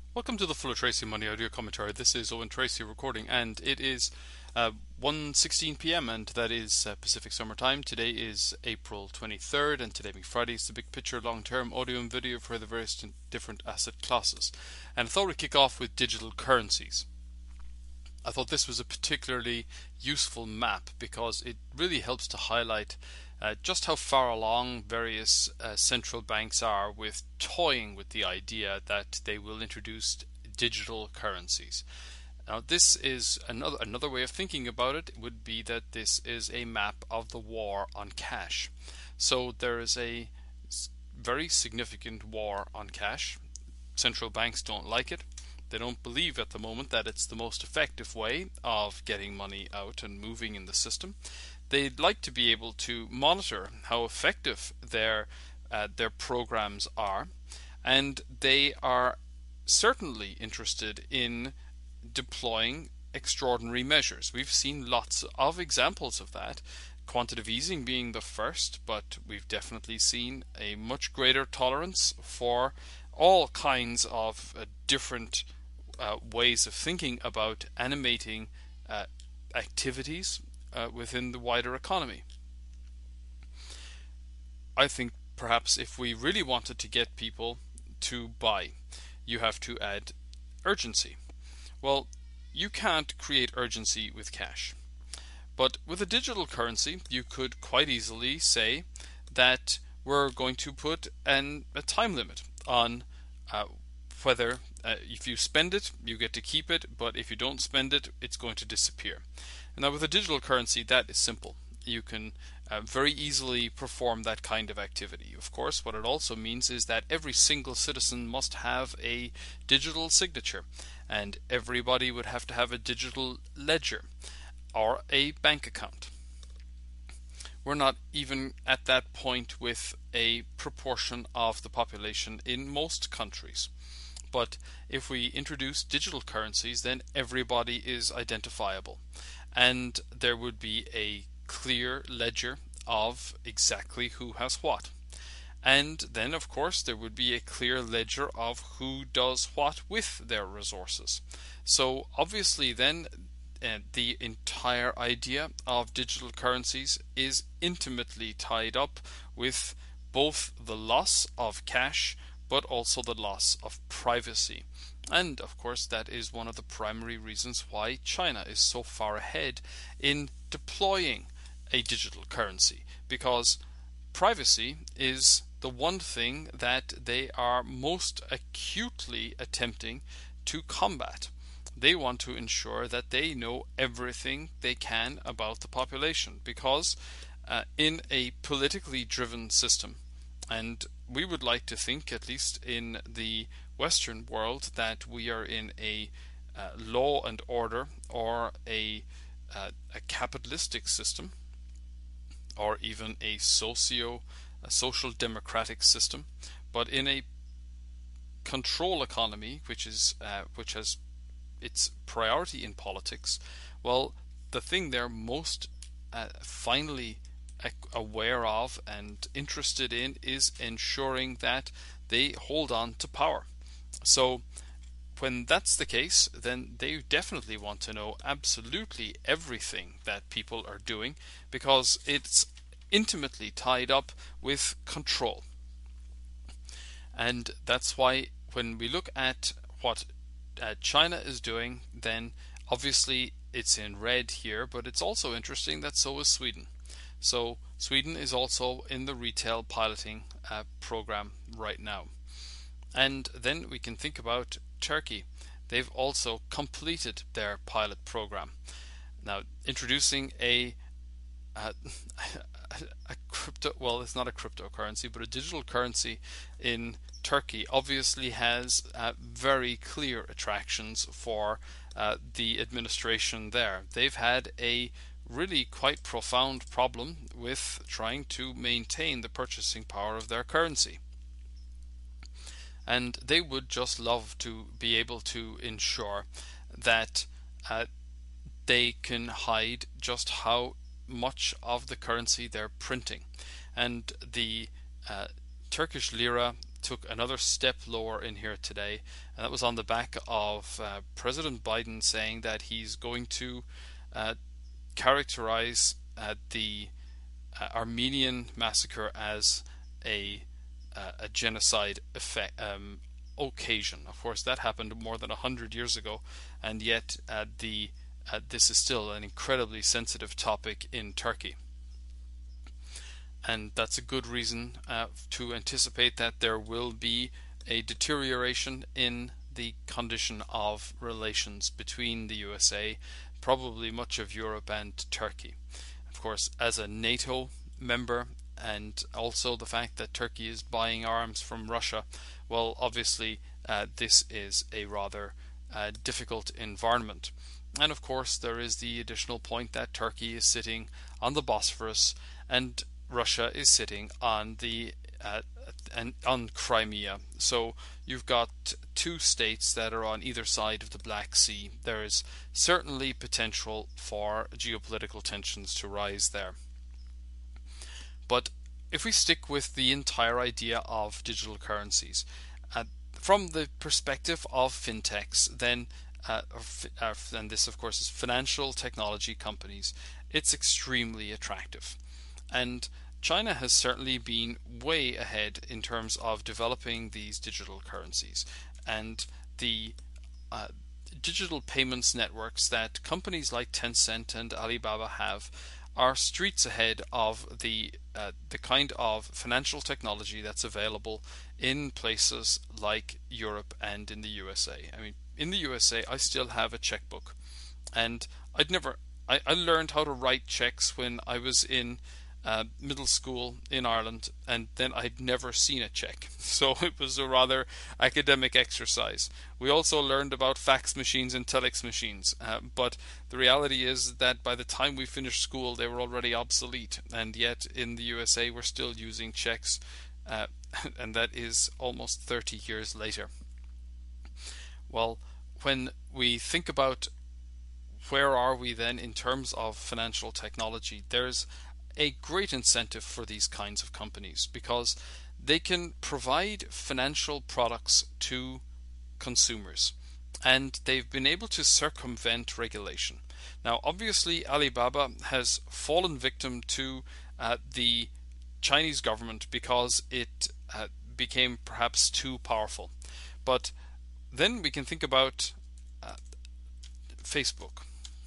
Welcome to the Full of Tracy Money audio commentary. This is Owen Tracy recording, and it is 1:16 p.m. and that is Pacific Summer Time. Today is April 23rd, and today being Friday is the big picture, long-term audio and video for the various different asset classes. And I thought we'd kick off with digital currencies. I thought this was a particularly useful map because it really helps to highlight just how far along various central banks are with toying with the idea that they will introduce digital currencies. Now, this is another way of thinking about it would be that this is a map of the war on cash. So there is a very significant war on cash. Central banks don't like it. They don't believe at the moment that it's the most effective way of getting money out and moving in the system. They'd like to be able to monitor how effective their programs are, and they are certainly interested in deploying extraordinary measures. We've seen lots of examples of that, quantitative easing being the first, but we've definitely seen a much greater tolerance for all kinds of different ways of thinking about animating activities within the wider economy. I think perhaps if we really wanted to get people to buy, you have to add urgency. Well, you can't create urgency with cash. But with a digital currency, you could quite easily say that we're going to put a time limit on whether if you spend it, you get to keep it, but if you don't spend it, it's going to disappear. And now with a digital currency, that is simple. You can very easily perform that kind of activity. Of course, what it also means is that every single citizen must have a digital signature, and everybody would have to have a digital ledger or a bank account. We're not even at that point with a proportion of the population in most countries. But if we introduce digital currencies, then everybody is identifiable, and there would be a clear ledger of exactly who has what. And then, of course, there would be a clear ledger of who does what with their resources. So, obviously, then the entire idea of digital currencies is intimately tied up with both the loss of cash but also the loss of privacy. And of course, that is one of the primary reasons why China is so far ahead in deploying a digital currency, because privacy is the one thing that they are most acutely attempting to combat. They want to ensure that they know everything they can about the population, because in a politically driven system, and we would like to think, at least in the Western world, that we are in a law and order or a capitalistic system, or even a social democratic system. But in a control economy, which has its priority in politics, well, the thing they're most finally aware of and interested in is ensuring that they hold on to power. So when that's the case, then they definitely want to know absolutely everything that people are doing, because it's intimately tied up with control. And that's why when we look at what China is doing, then obviously it's in red here, but it's also interesting that so is Sweden. So Sweden is also in the retail piloting program right now. And then we can think about Turkey. They've also completed their pilot program. Now, introducing a crypto, well, it's not a cryptocurrency, but a digital currency in Turkey obviously has very clear attractions for the administration there. They've had a really quite profound problem with trying to maintain the purchasing power of their currency. And they would just love to be able to ensure that they can hide just how much of the currency they're printing. And the Turkish lira took another step lower in here today, and that was on the back of President Biden saying that he's going to uh, characterize the Armenian massacre as a genocide effect, occasion. Of course, that happened more than 100 years ago, and yet the this is still an incredibly sensitive topic in Turkey. And that's a good reason to anticipate that there will be a deterioration in the condition of relations between the USA, probably much of Europe, and Turkey. Of course, as a NATO member, and also the fact that Turkey is buying arms from Russia, well, obviously, this is a rather difficult environment. And of course, there is the additional point that Turkey is sitting on the Bosphorus, and Russia is sitting on the on Crimea. So you've got two states that are on either side of the Black Sea. There is certainly potential for geopolitical tensions to rise there. But if we stick with the entire idea of digital currencies, uh, from the perspective of fintechs, then and this of course is financial technology companies, it's extremely attractive. And China has certainly been way ahead in terms of developing these digital currencies, and the uh, digital payments networks that companies like Tencent and Alibaba have are streets ahead of the kind of financial technology that's available in places like Europe and in the USA. I mean, in the USA, I still have a checkbook, and I learned how to write checks when I was in middle school in Ireland, and then I'd never seen a check. So it was a rather academic exercise. We also learned about fax machines and telex machines, but the reality is that by the time we finished school, they were already obsolete, and yet in the USA, we're still using checks, uh, and that is almost 30 years later. Well, when we think about where are we then in terms of financial technology, there's a great incentive for these kinds of companies because they can provide financial products to consumers, and they've been able to circumvent regulation. Now, obviously, Alibaba has fallen victim to the Chinese government because it became perhaps too powerful. But then we can think about uh, Facebook.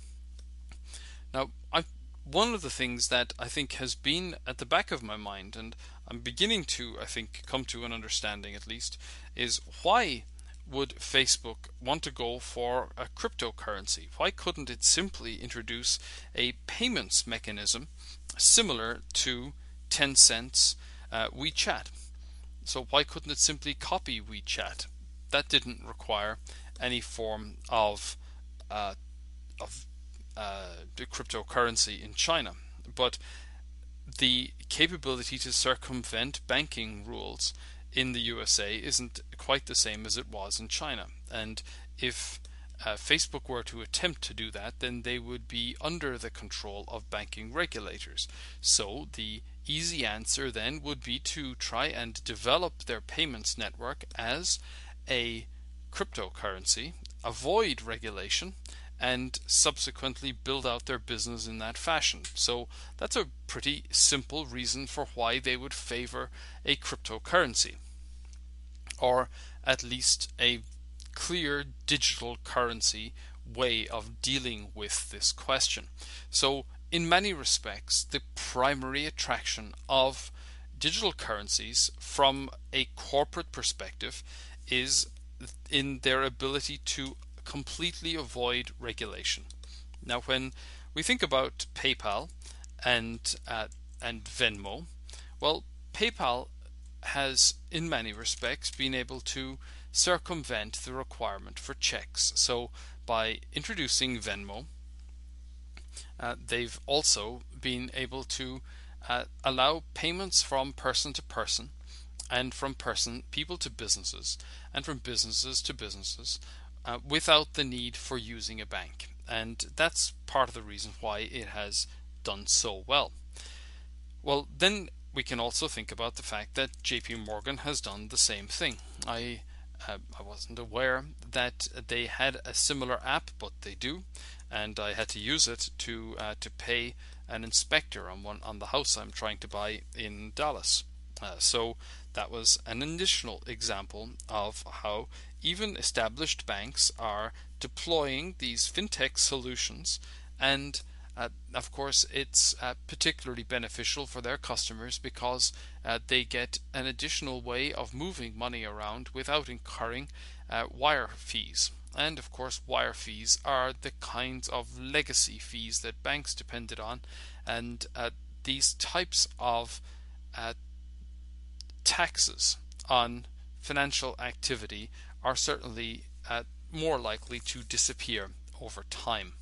Now, one of the things that I think has been at the back of my mind, and I'm beginning to, I think, come to an understanding at least, is why would Facebook want to go for a cryptocurrency? Why couldn't it simply introduce a payments mechanism similar to Tencent's WeChat? So why couldn't it simply copy WeChat? That didn't require any form uh, of the cryptocurrency in China. But the capability to circumvent banking rules in the USA isn't quite the same as it was in China. And if Facebook were to attempt to do that, then they would be under the control of banking regulators. So the easy answer then would be to try and develop their payments network as a cryptocurrency, avoid regulation, and subsequently build out their business in that fashion. So that's a pretty simple reason for why they would favor a cryptocurrency, or at least a clear digital currency way of dealing with this question. So in many respects, the primary attraction of digital currencies from a corporate perspective is in their ability to completely avoid regulation. Now, when we think about PayPal and Venmo, well, PayPal has, in many respects, been able to circumvent the requirement for checks. So, by introducing Venmo, they've also been able to allow payments from person to person, and from people to businesses, and from businesses to businesses, without the need for using a bank. And that's part of the reason why it has done so well. Well, then we can also think about the fact that JP Morgan has done the same thing. I wasn't aware that they had a similar app, but they do, and I had to use it to pay an inspector on the house I'm trying to buy in Dallas. So that was an additional example of how even established banks are deploying these fintech solutions, and of course, it's particularly beneficial for their customers because they get an additional way of moving money around without incurring wire fees. And of course, wire fees are the kinds of legacy fees that banks depended on, and these types of taxes on financial activity are certainly more likely to disappear over time.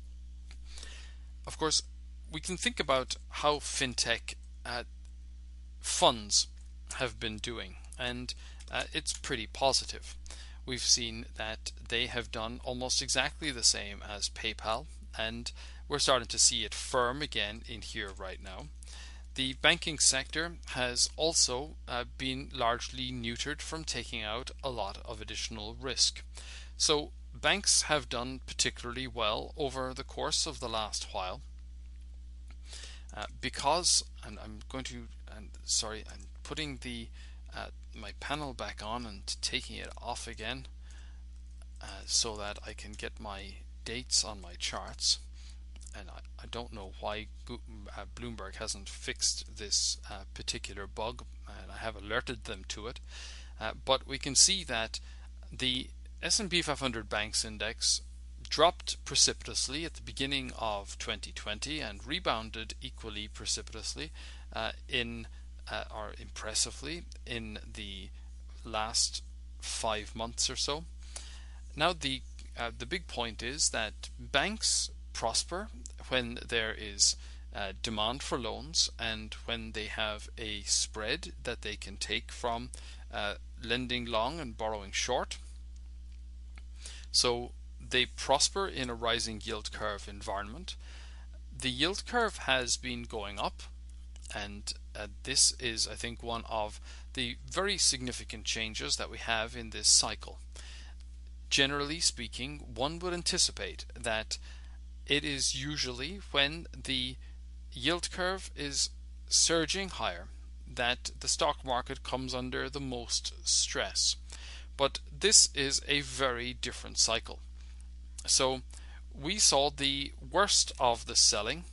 Of course, we can think about how fintech funds have been doing, and it's pretty positive. We've seen that they have done almost exactly the same as PayPal, and we're starting to see it firm again in here right now. The banking sector has also been largely neutered from taking out a lot of additional risk. So banks have done particularly well over the course of the last while because, and I'm going to, sorry, I'm putting the my panel back on and taking it off again so that I can get my dates on my charts. And I don't know why Bloomberg hasn't fixed this particular bug, and I have alerted them to it. But we can see that the S&P 500 Banks Index dropped precipitously at the beginning of 2020 and rebounded equally precipitously or impressively in the last 5 months or so. Now the big point is that banks prosper when there is demand for loans and when they have a spread that they can take from lending long and borrowing short. So they prosper in a rising yield curve environment. The yield curve has been going up, and this is, I think, one of the very significant changes that we have in this cycle. Generally speaking, one would anticipate that it is usually when the yield curve is surging higher that the stock market comes under the most stress. But this is a very different cycle. So we saw the worst of the selling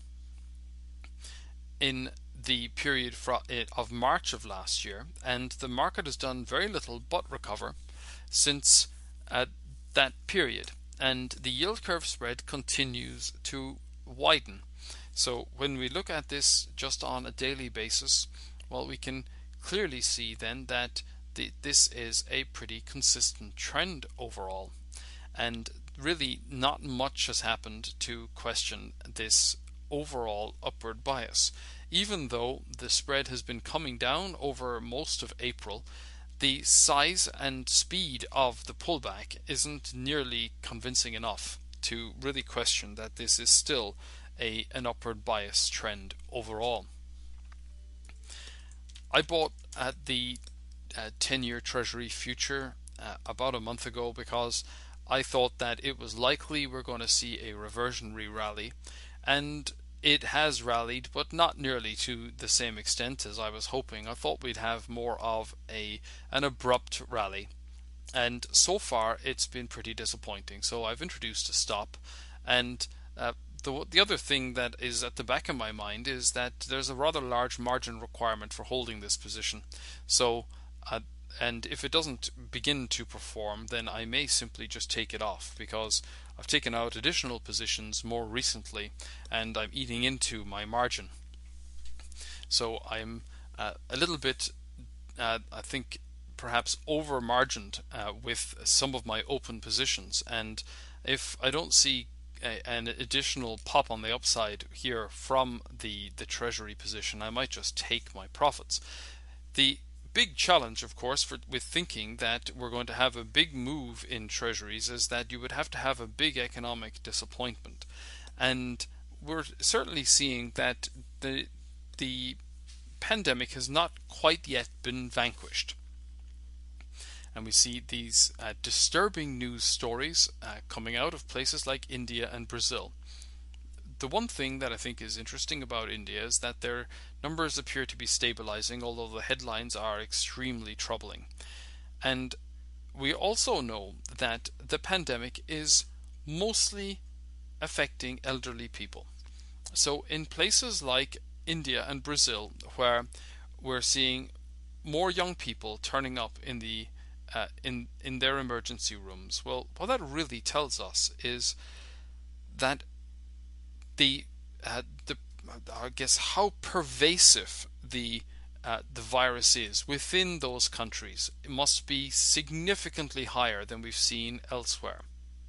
in the period of March of last year, and the market has done very little but recover since that period, and the yield curve spread continues to widen. So when we look at this just on a daily basis, well, we can clearly see then that this is a pretty consistent trend overall, and really not much has happened to question this overall upward bias. Even though the spread has been coming down over most of April, the size and speed of the pullback isn't nearly convincing enough to really question that this is still an upward bias trend overall. I bought at the 10-year Treasury future about a month ago because I thought that it was likely we're going to see a reversionary rally, and it has rallied, but not nearly to the same extent as I was hoping. I thought we'd have more of an abrupt rally, and so far it's been pretty disappointing. So I've introduced a stop, and the other thing that is at the back of my mind is that there's a rather large margin requirement for holding this position. So and if it doesn't begin to perform, then I may simply just take it off, because I've taken out additional positions more recently and I'm eating into my margin. So I'm a little bit, I think, perhaps over margined with some of my open positions, and if I don't see an additional pop on the upside here from the treasury position, I might just take my profits. The big challenge, of course, with thinking that we're going to have a big move in treasuries is that you would have to have a big economic disappointment, and we're certainly seeing that the pandemic has not quite yet been vanquished. And we see these disturbing news stories coming out of places like India and Brazil. The one thing that I think is interesting about India is that their numbers appear to be stabilizing, although the headlines are extremely troubling. And we also know that the pandemic is mostly affecting elderly people. So in places like India and Brazil, where we're seeing more young people turning up in the in their emergency rooms, well, what that really tells us is that the I guess how pervasive the virus is within those countries. It must be significantly higher than we've seen elsewhere.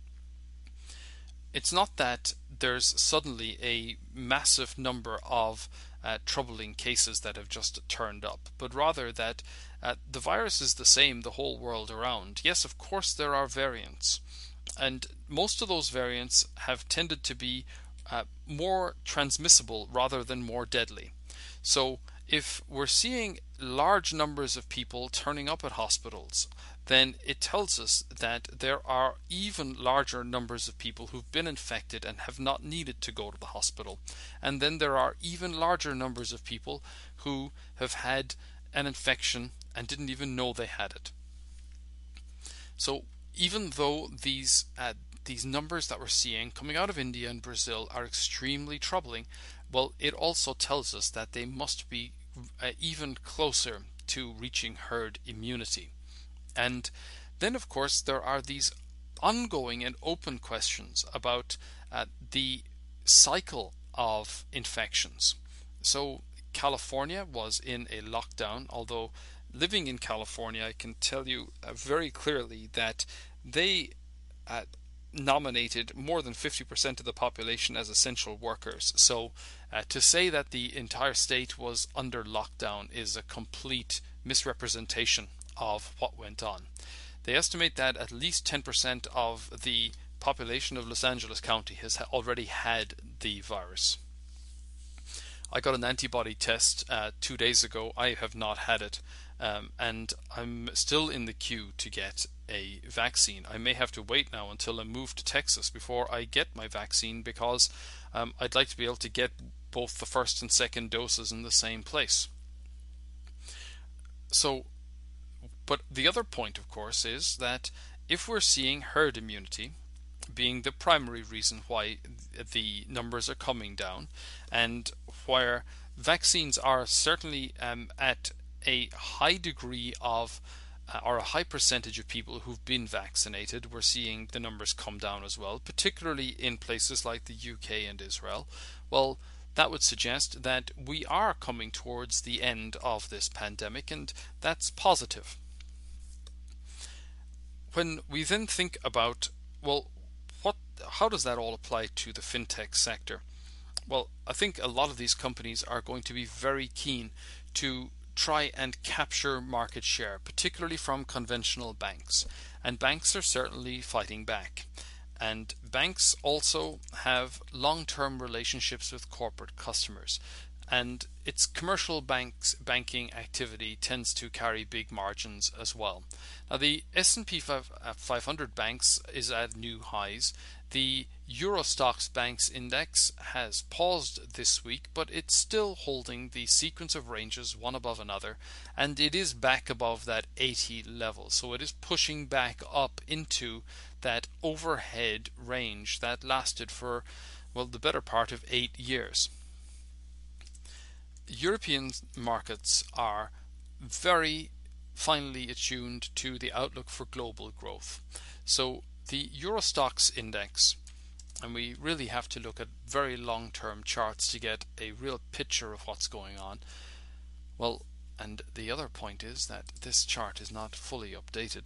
It's not that there's suddenly a massive number of troubling cases that have just turned up, but rather that the virus is the same the whole world around. Yes, of course there are variants, and most of those variants have tended to be more transmissible rather than more deadly. So if we're seeing large numbers of people turning up at hospitals, then it tells us that there are even larger numbers of people who've been infected and have not needed to go to the hospital. And then there are even larger numbers of people who have had an infection and didn't even know they had it. So even though these numbers that we're seeing coming out of India and Brazil are extremely troubling, well, it also tells us that they must be even closer to reaching herd immunity. And then, of course, there are these ongoing and open questions about the cycle of infections. So, California was in a lockdown, although living in California, I can tell you very clearly that they uh, nominated more than 50% of the population as essential workers. So to say that the entire state was under lockdown is a complete misrepresentation of what went on. They estimate that at least 10% of the population of Los Angeles County has already had the virus. I got an antibody test 2 days ago. I have not had it, and I'm still in the queue to get a vaccine. I may have to wait now until I move to Texas before I get my vaccine, because I'd like to be able to get both the first and second doses in the same place. So, but the other point, of course, is that if we're seeing herd immunity being the primary reason why the numbers are coming down, and where vaccines are certainly at a high degree of or a high percentage of people who've been vaccinated, we're seeing the numbers come down as well, particularly in places like the UK and Israel. Well, that would suggest that we are coming towards the end of this pandemic, and that's positive. When we then think about, well, how does that all apply to the fintech sector? Well, I think a lot of these companies are going to be very keen to try and capture market share, particularly from conventional banks. And banks are certainly fighting back. And banks also have long-term relationships with corporate customers. And its commercial banking activity tends to carry big margins as well. Now, the S&P 500 banks is at new highs. The Euro Stoxx Banks Index has paused this week, but it's still holding the sequence of ranges one above another, and it is back above that 80 level. So it is pushing back up into that overhead range that lasted for, well, the better part of 8 years. European markets are very finely attuned to the outlook for global growth. So the Euro Stoxx index, and we really have to look at very long-term charts to get a real picture of what's going on. Well, and the other point is that this chart is not fully updated.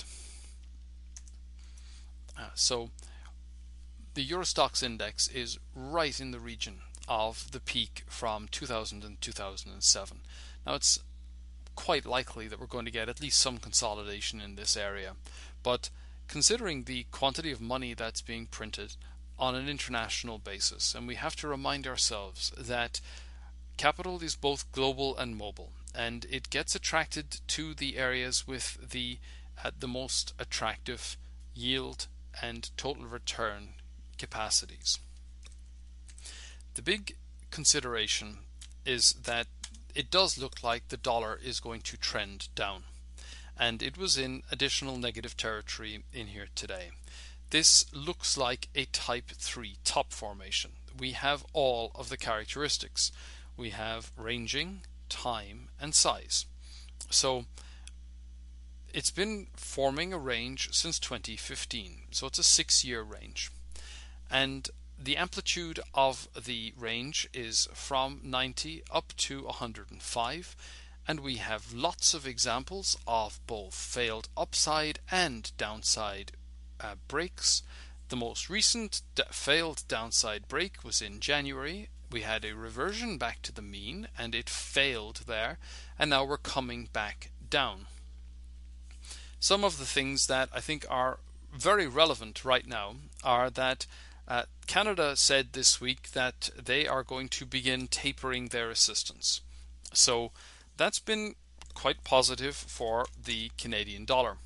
So the Euro Stoxx index is right in the region of the peak from 2000 and 2007. Now, it's quite likely that we're going to get at least some consolidation in this area, but considering the quantity of money that's being printed on an international basis, and we have to remind ourselves that capital is both global and mobile, and it gets attracted to the areas with the most attractive yield and total return capacities. The big consideration is that it does look like the dollar is going to trend down, and it was in additional negative territory in here today. This looks like a type 3 top formation. We have all of the characteristics. We have ranging, time, and size. So it's been forming a range since 2015, so it's a 6-year range. And the amplitude of the range is from 90 up to 105, and we have lots of examples of both failed upside and downside breaks. The most recent failed downside break was in January. We had a reversion back to the mean and it failed there, and now we're coming back down. Some of the things that I think are very relevant right now are that Canada said this week that they are going to begin tapering their assistance. So that's been quite positive for the Canadian dollar.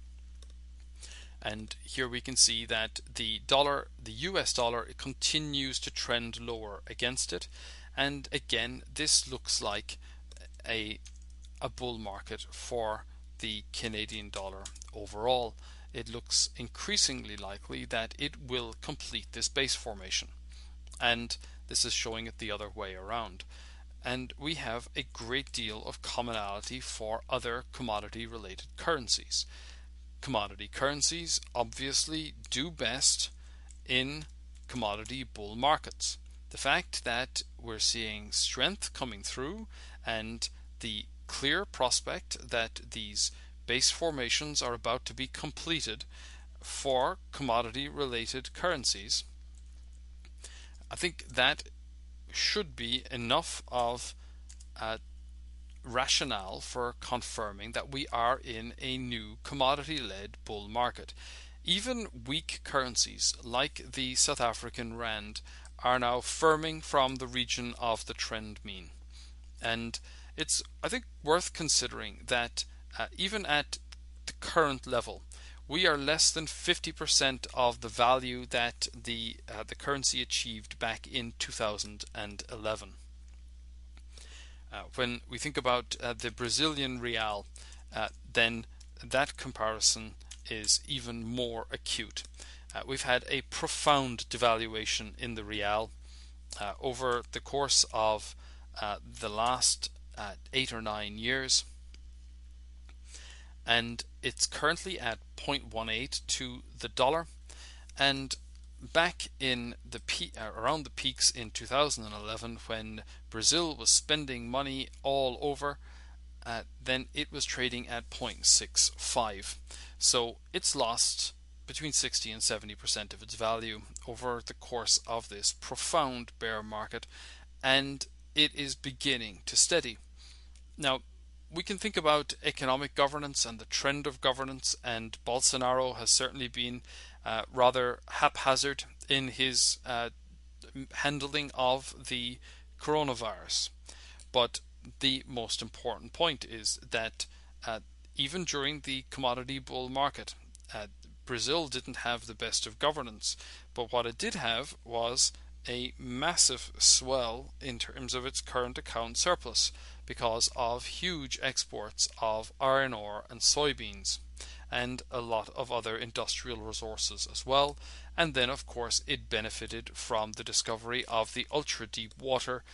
And here we can see that the US dollar, it continues to trend lower against it. And again, this looks like a bull market for the Canadian dollar overall. It looks increasingly likely that it will complete this base formation. And this is showing it the other way around. And we have a great deal of commonality for other commodity related currencies. Commodity currencies obviously do best in commodity bull markets. The fact that we're seeing strength coming through and the clear prospect that these base formations are about to be completed for commodity related currencies, I think that should be enough of rationale for confirming that we are in a new commodity-led bull market. Even weak currencies like the South African rand are now firming from the region of the trend mean. And it's, I think, worth considering that even at the current level, we are less than 50% of the value that the currency achieved back in 2011. When we think about the Brazilian real, then that comparison is even more acute. We've had a profound devaluation in the real over the course of the last 8 or 9 years, and it's currently at 0.18 to the dollar. And back in the around the peaks in 2011, when Brazil was spending money all over, then it was trading at 0.65. So it's lost between 60 and 70% of its value over the course of this profound bear market, and it is beginning to steady. Now, we can think about economic governance and the trend of governance, and Bolsonaro has certainly been rather haphazard in his handling of the coronavirus. But the most important point is that even during the commodity bull market, Brazil didn't have the best of governance, but what it did have was a massive swell in terms of its current account surplus because of huge exports of iron ore and soybeans and a lot of other industrial resources as well. And then of course it benefited from the discovery of the ultra deep water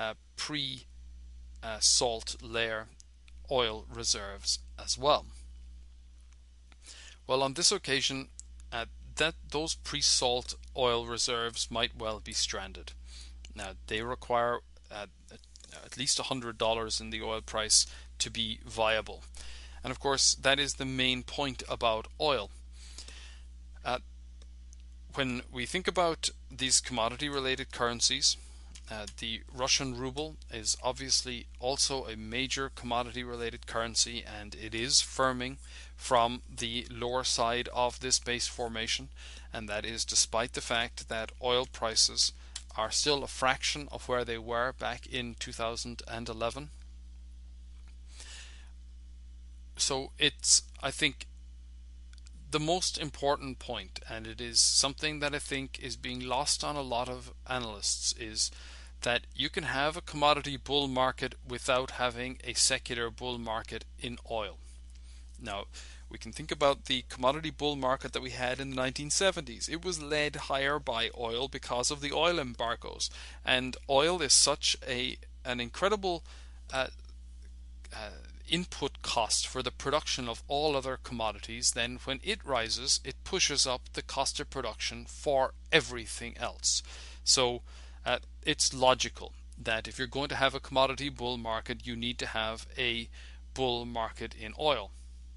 pre-salt layer oil reserves as well. Well, on this occasion, those pre-salt oil reserves might well be stranded. Now, they require at least $100 in the oil price to be viable. And of course, that is the main point about oil. When we think about these commodity-related currencies, the Russian ruble is obviously also a major commodity-related currency, and it is firming from the lower side of this base formation, and that is despite the fact that oil prices are still a fraction of where they were back in 2011. So it's, I think, the most important point, and it is something that I think is being lost on a lot of analysts, is that you can have a commodity bull market without having a secular bull market in oil. Now, we can think about the commodity bull market that we had in the 1970s. It was led higher by oil because of the oil embargoes, and oil is such an incredible uh, uh, input cost for the production of all other commodities. Then when it rises, it pushes up the cost of production for everything else. So it's logical that if you're going to have a commodity bull market, you need to have a bull market in oil.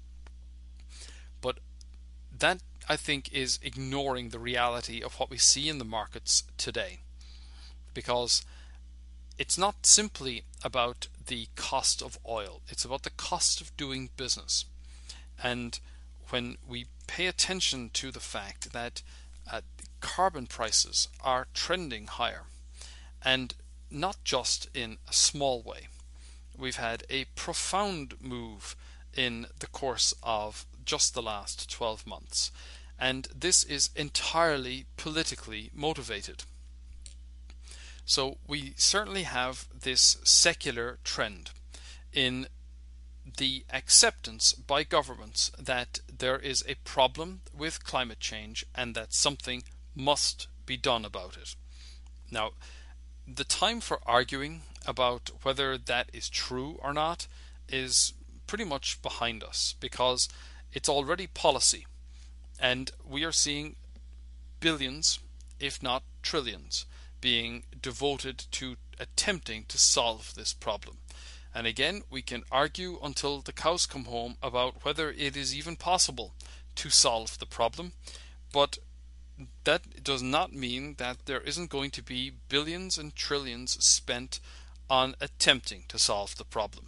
But that, I think, is ignoring the reality of what we see in the markets today, because it's not simply about the cost of oil, it's about the cost of doing business. And when we pay attention to the fact that carbon prices are trending higher, and not just in a small way, we've had a profound move in the course of just the last 12 months, and this is entirely politically motivated. So we certainly have this secular trend in the acceptance by governments that there is a problem with climate change and that something must be done about it. Now, the time for arguing about whether that is true or not is pretty much behind us, because it's already policy, and we are seeing billions, if not trillions, being devoted to attempting to solve this problem. And again, we can argue until the cows come home about whether it is even possible to solve the problem, but that does not mean that there isn't going to be billions and trillions spent on attempting to solve the problem.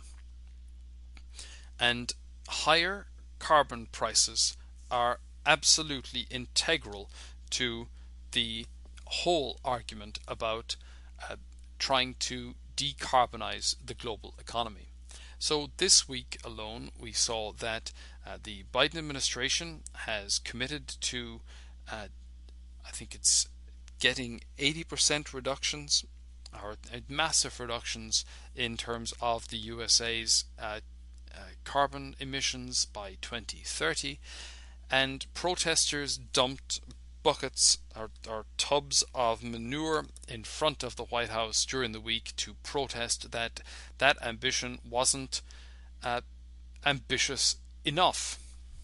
And higher carbon prices are absolutely integral to the whole argument about trying to decarbonize the global economy. So this week alone, we saw that the Biden administration has committed to, I think it's getting 80% reductions, or massive reductions in terms of the USA's carbon emissions by 2030, and protesters dumped buckets or tubs of manure in front of the White House during the week to protest that that ambition wasn't ambitious enough.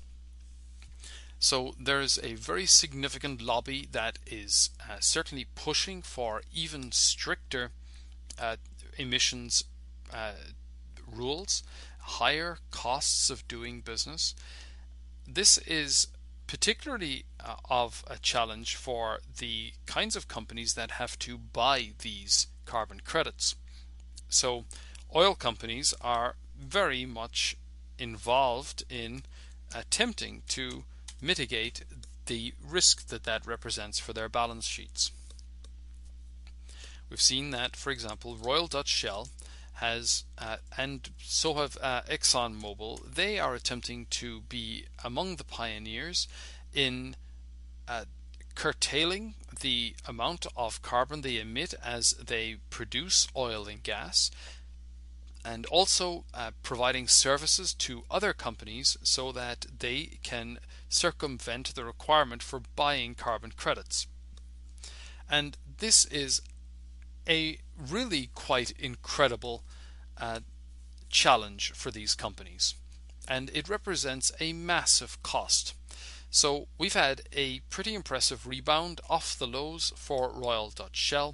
So there's a very significant lobby that is certainly pushing for even stricter emissions rules, higher costs of doing business. This is particularly of a challenge for the kinds of companies that have to buy these carbon credits. So oil companies are very much involved in attempting to mitigate the risk that that represents for their balance sheets. We've seen that, for example, Royal Dutch Shell has, and so have ExxonMobil, they are attempting to be among the pioneers in curtailing the amount of carbon they emit as they produce oil and gas, and also providing services to other companies so that they can circumvent the requirement for buying carbon credits. And this is a really quite incredible challenge for these companies, and it represents a massive cost. So we've had a pretty impressive rebound off the lows for Royal Dutch Shell,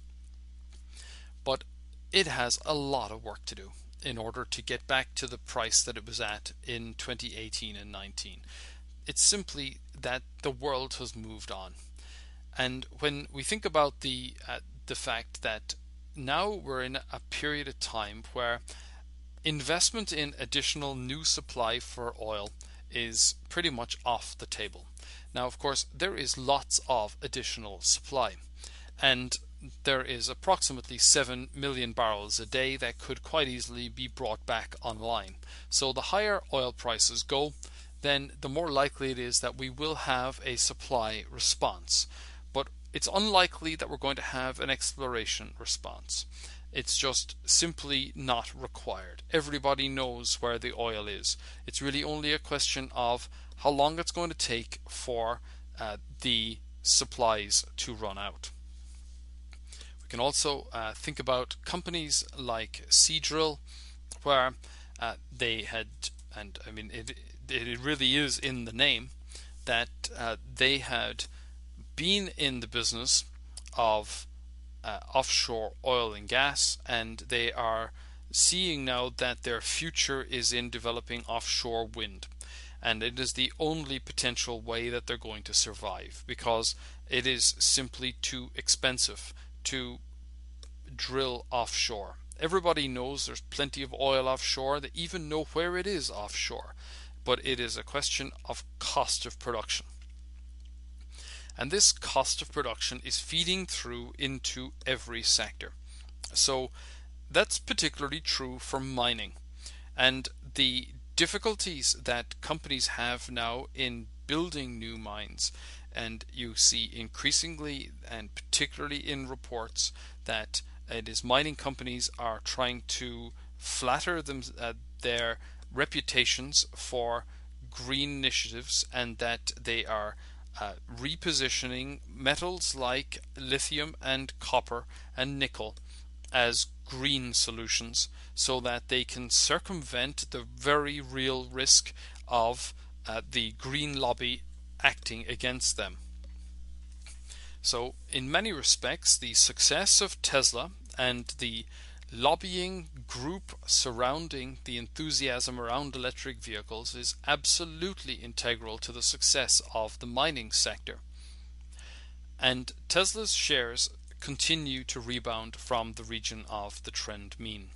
but it has a lot of work to do in order to get back to the price that it was at in 2018 and 19. It's simply that the world has moved on. And when we think about the fact that now we're in a period of time where investment in additional new supply for oil is pretty much off the table. Now, of course, there is lots of additional supply, and there is approximately 7 million barrels a day that could quite easily be brought back online. So the higher oil prices go, then the more likely it is that we will have a supply response. But it's unlikely that we're going to have an exploration response. It's just simply not required. Everybody knows where the oil is. It's really only a question of how long it's going to take for the supplies to run out. We can also think about companies like Seadrill, where they had, and I mean it really is in the name, that they had been in the business of offshore oil and gas, and they are seeing now that their future is in developing offshore wind. And it is the only potential way that they're going to survive, because it is simply too expensive to drill offshore. Everybody knows there's plenty of oil offshore. They even know where it is offshore. But it is a question of cost of production. And this cost of production is feeding through into every sector. So that's particularly true for mining. And the difficulties that companies have now in building new mines, and you see increasingly and particularly in reports that it is mining companies are trying to flatter their reputations for green initiatives, and that they are repositioning metals like lithium and copper and nickel as green solutions, so that they can circumvent the very real risk of the green lobby acting against them. So in many respects, the success of Tesla and the lobbying group surrounding the enthusiasm around electric vehicles is absolutely integral to the success of the mining sector. And Tesla's shares continue to rebound from the region of the trend mean.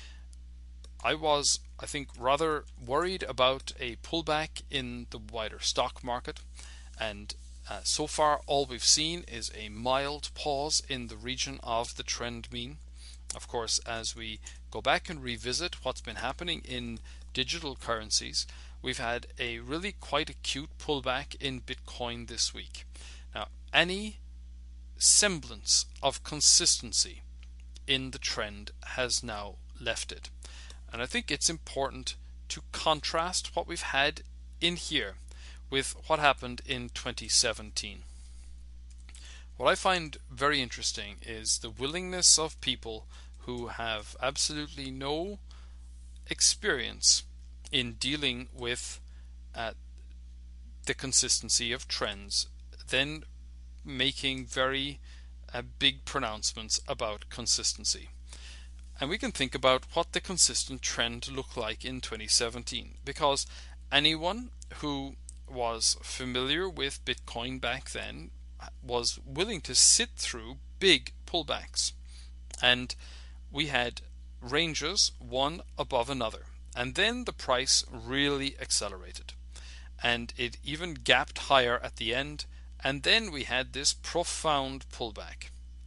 I think, rather worried about a pullback in the wider stock market, and so far all we've seen is a mild pause in the region of the trend mean. Of course, as we go back and revisit what's been happening in digital currencies, we've had a really quite acute pullback in Bitcoin this week. Now, any semblance of consistency in the trend has now left it. And I think it's important to contrast what we've had in here with what happened in 2017. What I find very interesting is the willingness of people who have absolutely no experience in dealing with the consistency of trends, then making very big pronouncements about consistency. And we can think about what the consistent trend looked like in 2017, because anyone who was familiar with Bitcoin back then was willing to sit through big pullbacks. And we had ranges one above another, and then the price really accelerated, and it even gapped higher at the end, and then we had this profound pullback.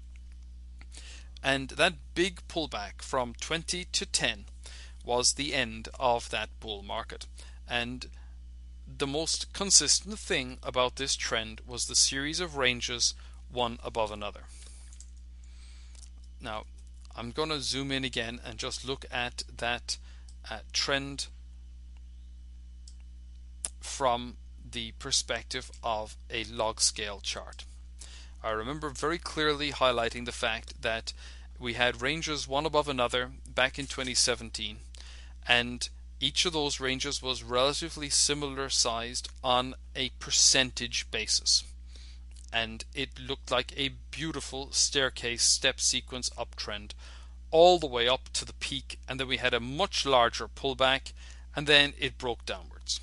And that big pullback from 20 to 10 was the end of that bull market. And the most consistent thing about this trend was the series of ranges, one above another. Now, I'm going to zoom in again and just look at that trend from the perspective of a log scale chart. I remember very clearly highlighting the fact that we had ranges one above another back in 2017, and each of those ranges was relatively similar sized on a percentage basis. And it looked like a beautiful staircase step sequence uptrend all the way up to the peak, and then we had a much larger pullback, and then it broke downwards.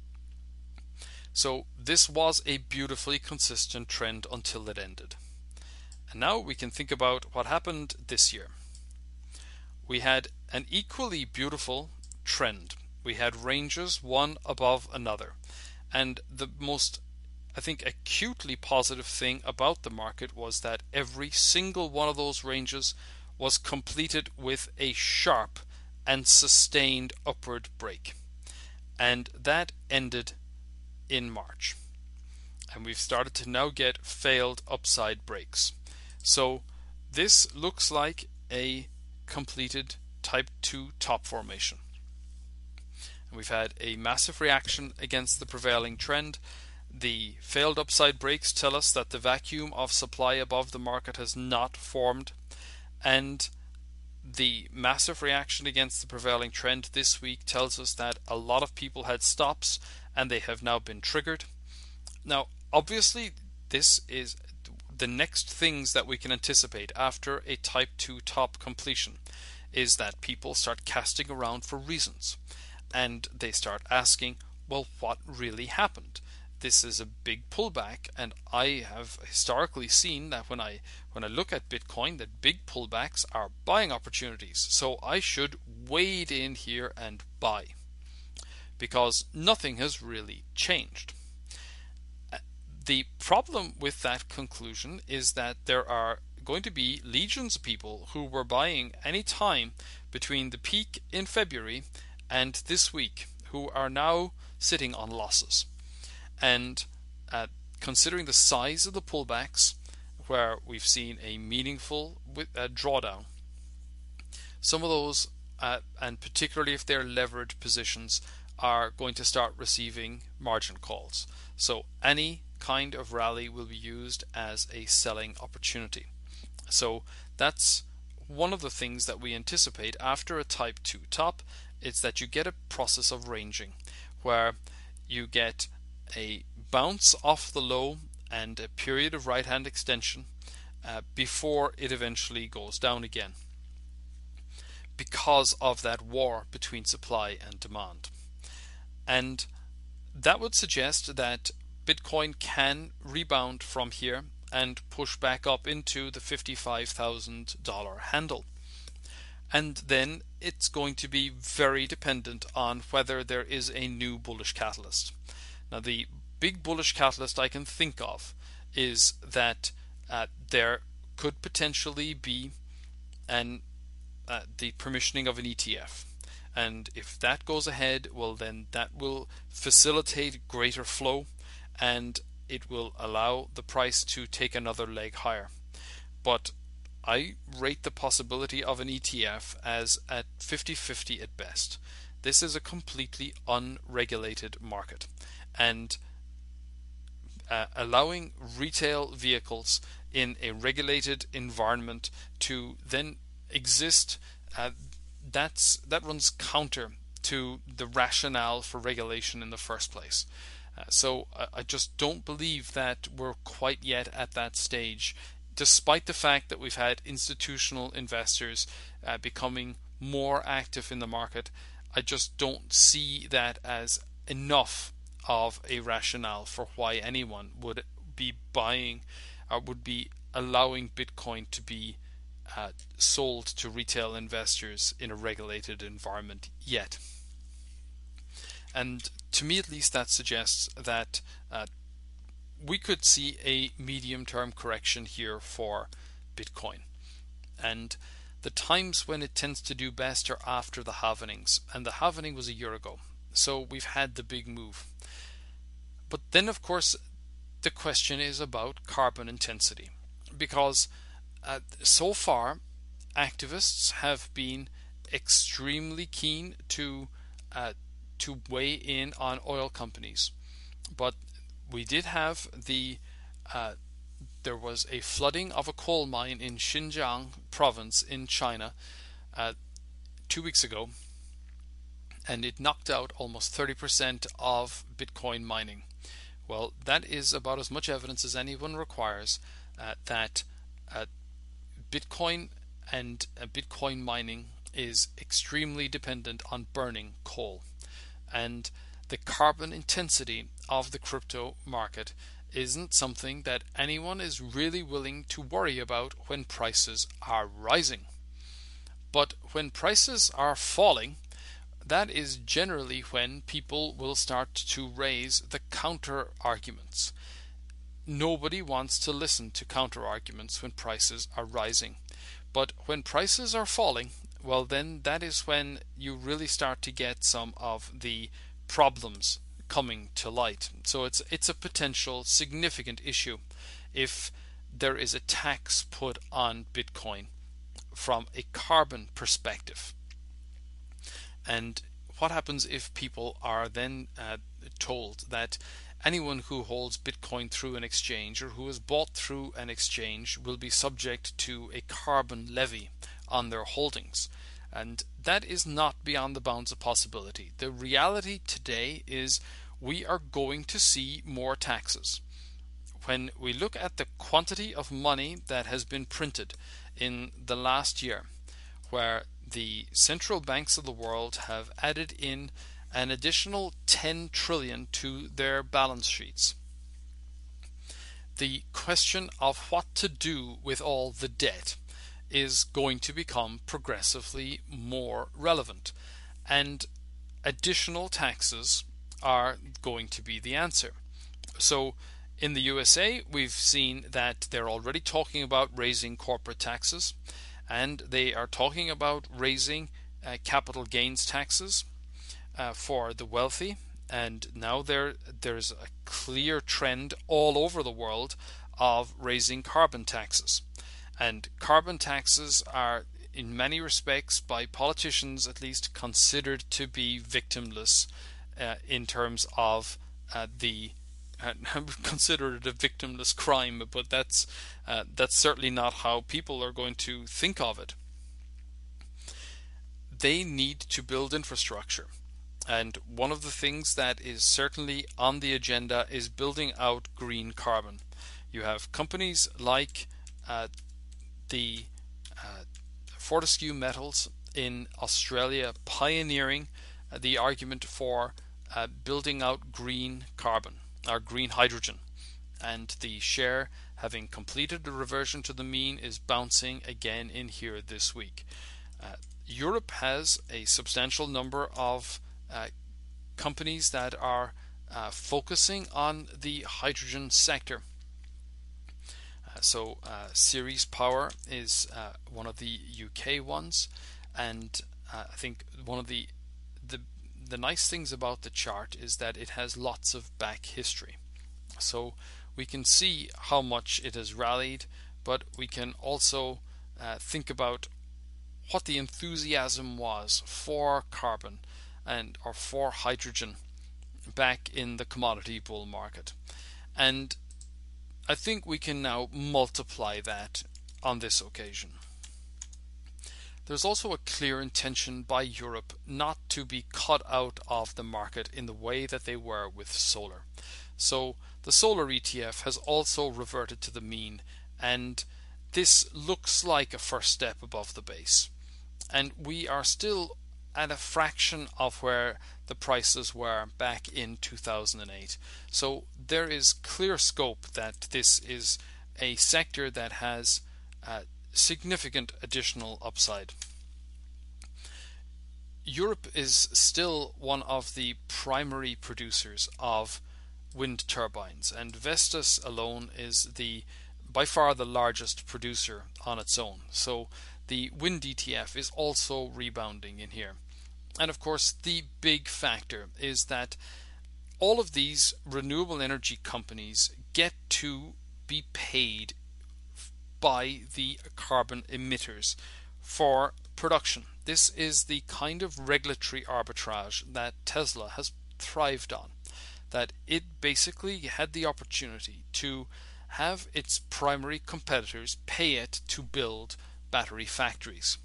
So this was a beautifully consistent trend until it ended. And now we can think about what happened this year. We had an equally beautiful trend. We had ranges one above another. And the most I think acutely positive thing about the market was that every single one of those ranges was completed with a sharp and sustained upward break. And that ended in March. And we've started to now get failed upside breaks. So this looks like a completed type 2 top formation. And we've had a massive reaction against the prevailing trend. The failed upside breaks tell us that the vacuum of supply above the market has not formed, and the massive reaction against the prevailing trend this week tells us that a lot of people had stops and they have now been triggered. Now, obviously, this is the next things that we can anticipate after a type 2 top completion is that people start casting around for reasons, and they start asking, well, what really happened? This is a big pullback, and I have historically seen that when I look at Bitcoin, that big pullbacks are buying opportunities. So I should wade in here and buy, because nothing has really changed. The problem with that conclusion is that there are going to be legions of people who were buying any time between the peak in February and this week who are now sitting on losses. And considering the size of the pullbacks, where we've seen a meaningful drawdown, some of those, and particularly if they're levered positions, are going to start receiving margin calls. So any kind of rally will be used as a selling opportunity. So that's one of the things that we anticipate after a type 2 top. It's that you get a process of ranging where you get a bounce off the low and a period of right hand extension before it eventually goes down again, because of that war between supply and demand. And that would suggest that Bitcoin can rebound from here and push back up into the $55,000 handle. And then it's going to be very dependent on whether there is a new bullish catalyst. Now, the big bullish catalyst I can think of is that there could potentially be the permissioning of an ETF. And if that goes ahead, well, then that will facilitate greater flow, and it will allow the price to take another leg higher. But I rate the possibility of an ETF as at 50-50 at best. This is a completely unregulated market, and allowing retail vehicles in a regulated environment to then exist, that runs counter to the rationale for regulation in the first place. So I just don't believe that we're quite yet at that stage, despite the fact that we've had institutional investors becoming more active in the market. I just don't see that as enough of a rationale for why anyone would be buying or would be allowing Bitcoin to be sold to retail investors in a regulated environment yet. And to me, at least, that suggests that we could see a medium-term correction here for Bitcoin. And the times when it tends to do best are after the halvenings. And the halvening was a year ago. So we've had the big move. But then, of course, the question is about carbon intensity. Because so far, activists have been extremely keen to weigh in on oil companies, but we did have there was a flooding of a coal mine in Xinjiang province in China 2 weeks ago, and it knocked out almost 30% of Bitcoin mining. Well, that is about as much evidence as anyone requires that Bitcoin and Bitcoin mining is extremely dependent on burning coal. And the carbon intensity of the crypto market isn't something that anyone is really willing to worry about when prices are rising. But when prices are falling, that is generally when people will start to raise the counter arguments. nobody wants to listen to counter arguments when prices are rising. But when prices are falling, well, then that is when you really start to get some of the problems coming to light. So it's a potential significant issue if there is a tax put on Bitcoin from a carbon perspective. And what happens if people are then told that anyone who holds Bitcoin through an exchange or who is bought through an exchange will be subject to a carbon levy on their holdings? And that is not beyond the bounds of possibility. The reality today is we are going to see more taxes. When we look at the quantity of money that has been printed in the last year, where the central banks of the world have added in an additional 10 trillion to their balance sheets, the question of what to do with all the debt is going to become progressively more relevant, and additional taxes are going to be the answer. So in the USA, we've seen that they're already talking about raising corporate taxes, and they are talking about raising capital gains taxes for the wealthy. And now there's a clear trend all over the world of raising carbon taxes. And carbon taxes are, in many respects, by politicians at least, considered to be victimless in terms of the consider it a victimless crime, but that's certainly not how people are going to think of it. They need to build infrastructure, and one of the things that is certainly on the agenda is building out green carbon. You have companies like the Fortescue Metals in Australia pioneering the argument for building out green carbon or green hydrogen, and the share, having completed the reversion to the mean, is bouncing again in here this week. Europe has a substantial number of companies that are focusing on the hydrogen sector. So Ceres Power is one of the UK ones, and I think one of the nice things about the chart is that it has lots of back history. So we can see how much it has rallied, but we can also think about what the enthusiasm was for carbon or for hydrogen back in the commodity bull market. And I think we can now multiply that on this occasion. There's also a clear intention by Europe not to be cut out of the market in the way that they were with solar. So the solar ETF has also reverted to the mean, and this looks like a first step above the base. And we are still at a fraction of where the prices were back in 2008. So there is clear scope that this is a sector that has significant additional upside. Europe is still one of the primary producers of wind turbines, and Vestas alone is by far the largest producer on its own. So the wind ETF is also rebounding in here. And of course, the big factor is that all of these renewable energy companies get to be paid by the carbon emitters for production. This is the kind of regulatory arbitrage that Tesla has thrived on, that it basically had the opportunity to have its primary competitors pay it to build battery factories.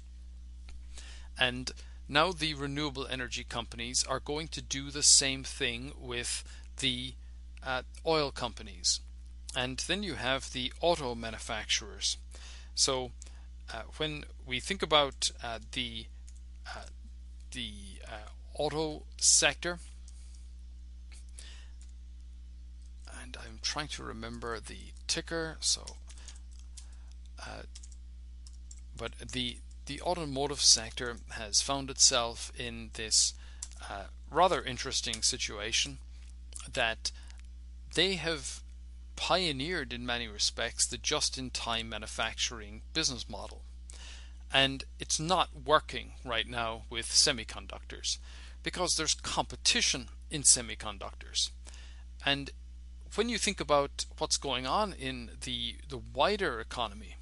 And now the renewable energy companies are going to do the same thing with the oil companies. And then you have the auto manufacturers. So when we think about the auto sector, and I'm trying to remember the ticker, but the automotive sector has found itself in this rather interesting situation that they have pioneered in many respects the just-in-time manufacturing business model. And it's not working right now with semiconductors because there's competition in semiconductors. And when you think about what's going on in the wider economy,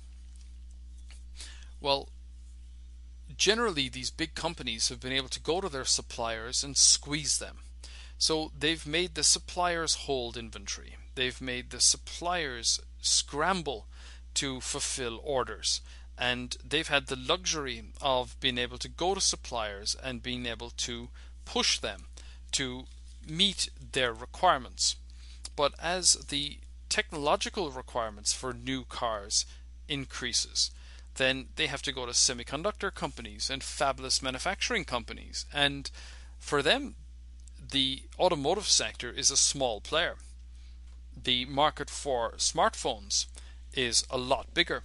well, generally these big companies have been able to go to their suppliers and squeeze them. So they've made the suppliers hold inventory. They've made the suppliers scramble to fulfill orders. And they've had the luxury of being able to go to suppliers and being able to push them to meet their requirements. But as the technological requirements for new cars increases, then they have to go to semiconductor companies and fabless manufacturing companies. And for them, the automotive sector is a small player. The market for smartphones is a lot bigger.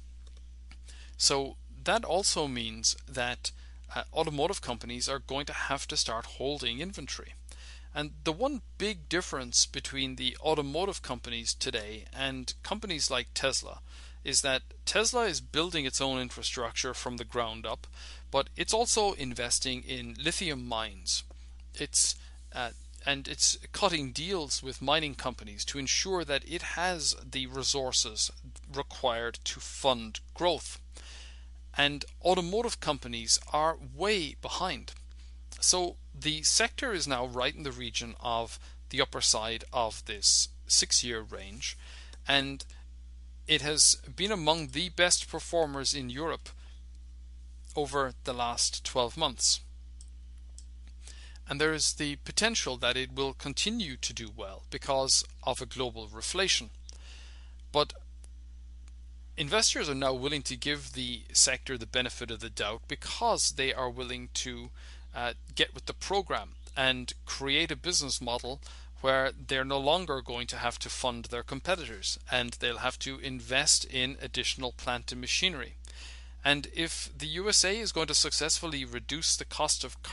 So that also means that automotive companies are going to have to start holding inventory. And the one big difference between the automotive companies today and companies like Tesla is that Tesla is building its own infrastructure from the ground up, but it's also investing in lithium mines. It's cutting deals with mining companies to ensure that it has the resources required to fund growth. And automotive companies are way behind. So the sector is now right in the region of the upper side of this 6-year range, and it has been among the best performers in Europe over the last 12 months. And there is the potential that it will continue to do well because of a global reflation. But investors are now willing to give the sector the benefit of the doubt because they are willing to get with the program and create a business model where they're no longer going to have to fund their competitors, and they'll have to invest in additional plant and machinery. And if the USA is going to successfully reduce the cost of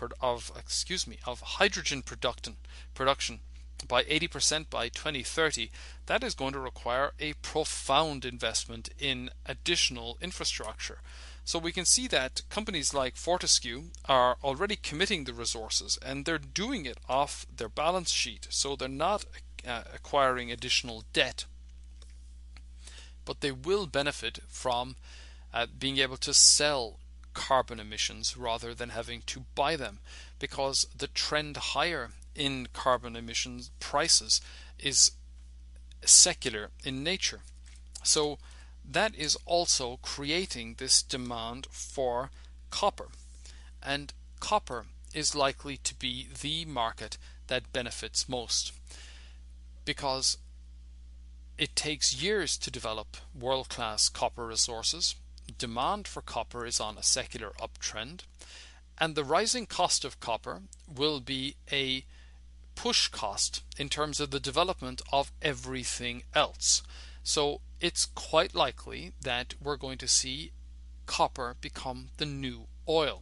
hydrogen production by 80% by 2030, that is going to require a profound investment in additional infrastructure. So we can see that companies like Fortescue are already committing the resources, and they're doing it off their balance sheet, so they're not acquiring additional debt. But they will benefit from being able to sell carbon emissions rather than having to buy them, because the trend higher in carbon emissions prices is secular in nature. So that is also creating this demand for copper, and copper is likely to be the market that benefits most, because it takes years to develop world-class copper resources. Demand for copper is on a secular uptrend, and the rising cost of copper will be a push cost in terms of the development of everything else. So it's quite likely that we're going to see copper become the new oil.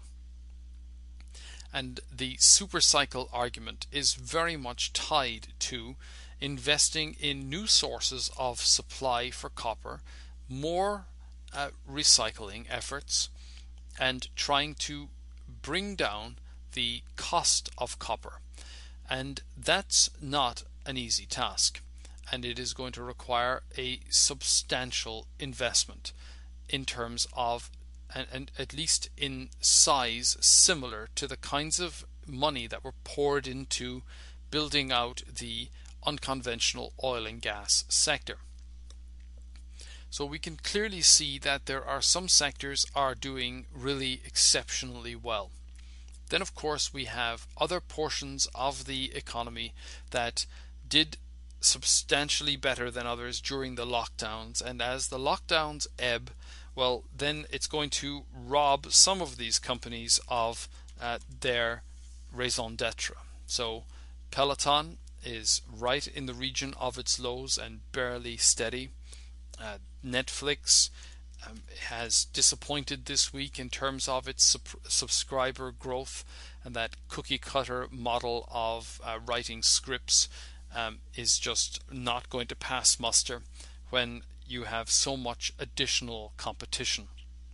And the super cycle argument is very much tied to investing in new sources of supply for copper, more recycling efforts, and trying to bring down the cost of copper. And that's not an easy task, and it is going to require a substantial investment in terms of, and at least in size, similar to the kinds of money that were poured into building out the unconventional oil and gas sector. So we can clearly see that there are some sectors are doing really exceptionally well. Then of course we have other portions of the economy that did substantially better than others during the lockdowns, and as the lockdowns ebb, well, then it's going to rob some of these companies of their raison d'etre. So Peloton is right in the region of its lows and barely steady. Netflix has disappointed this week in terms of its subscriber growth, and that cookie cutter model of writing scripts is just not going to pass muster when you have so much additional competition.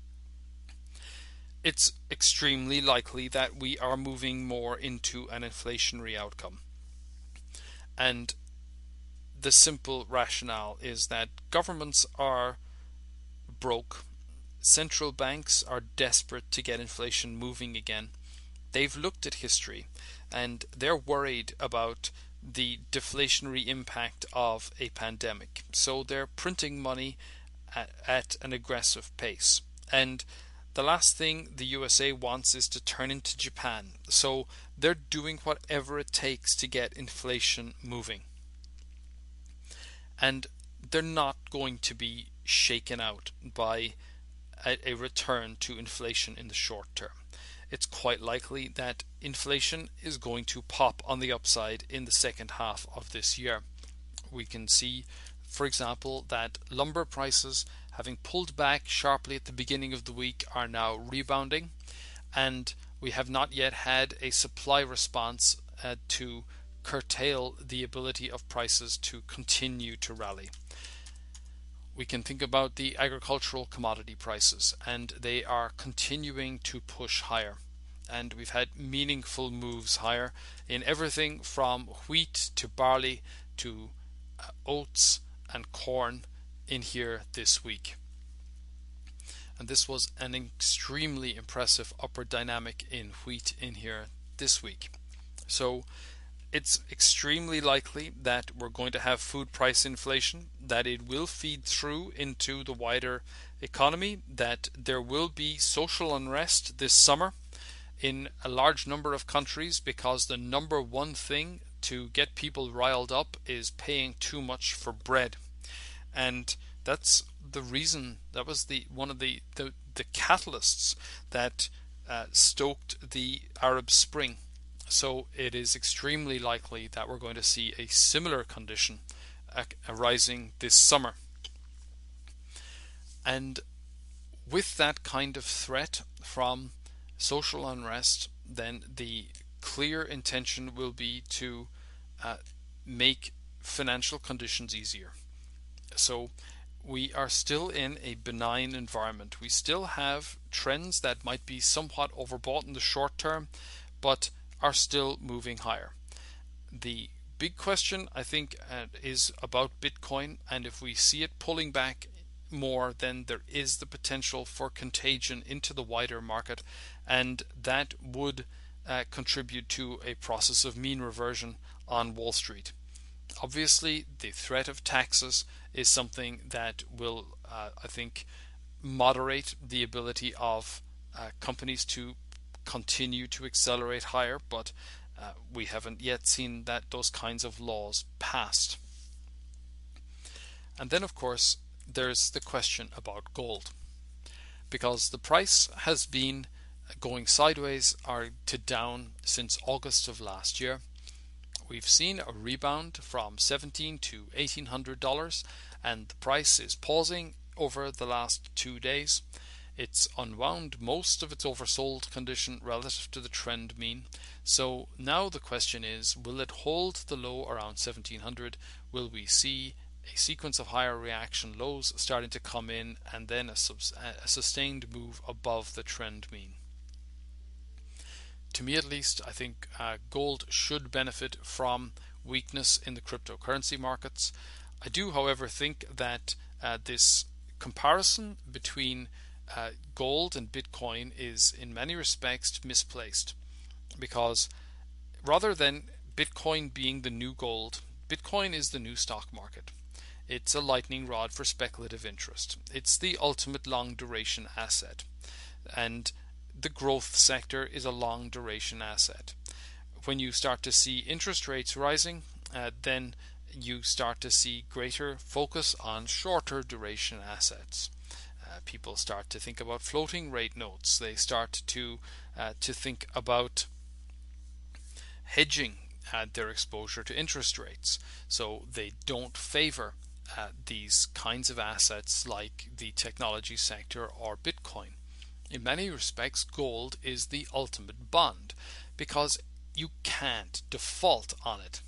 It's extremely likely that we are moving more into an inflationary outcome. And the simple rationale is that governments are broke, central banks are desperate to get inflation moving again. They've looked at history and they're worried about the deflationary impact of a pandemic. So they're printing money at an aggressive pace. And the last thing the USA wants is to turn into Japan. So they're doing whatever it takes to get inflation moving. And they're not going to be shaken out by a return to inflation in the short term. It's quite likely that inflation is going to pop on the upside in the second half of this year. We can see, for example, that lumber prices, having pulled back sharply at the beginning of the week, are now rebounding, and we have not yet had a supply response to curtail the ability of prices to continue to rally. We can think about the agricultural commodity prices, and they are continuing to push higher. And we've had meaningful moves higher in everything from wheat to barley to oats and corn in here this week. And this was an extremely impressive upward dynamic in wheat in here this week. So it's extremely likely that we're going to have food price inflation, that it will feed through into the wider economy, that there will be social unrest this summer in a large number of countries, because the number one thing to get people riled up is paying too much for bread. And that's the reason, that was one of the catalysts that stoked the Arab Spring. So it is extremely likely that we're going to see a similar condition arising this summer. And with that kind of threat from social unrest, then the clear intention will be to make financial conditions easier. So we are still in a benign environment. We still have trends that might be somewhat overbought in the short term, but are still moving higher. The big question, I think, is about Bitcoin, and if we see it pulling back more, then there is the potential for contagion into the wider market, and that would contribute to a process of mean reversion on Wall Street. Obviously, the threat of taxes is something that will, I think, moderate the ability of companies to continue to accelerate higher, but we haven't yet seen those kinds of laws passed. And then, of course, there's the question about gold, because the price has been going sideways or to down since August of last year. We've seen a rebound from $1,700 to $1,800, and the price is pausing over the last 2 days. It's unwound most of its oversold condition relative to the trend mean. So now the question is, will it hold the low around 1700? Will we see a sequence of higher reaction lows starting to come in, and then a sustained move above the trend mean? To me at least, I think gold should benefit from weakness in the cryptocurrency markets. I do, however, think that this comparison between gold and Bitcoin is in many respects misplaced, because rather than Bitcoin being the new gold, Bitcoin is the new stock market. It's a lightning rod for speculative interest. It's the ultimate long duration asset, and the growth sector is a long duration asset. When you start to see interest rates rising, then you start to see greater focus on shorter duration assets. People start to think about floating rate notes. They start to think about hedging their exposure to interest rates. So they don't favor these kinds of assets like the technology sector or Bitcoin. In many respects, gold is the ultimate bond, because you can't default on it.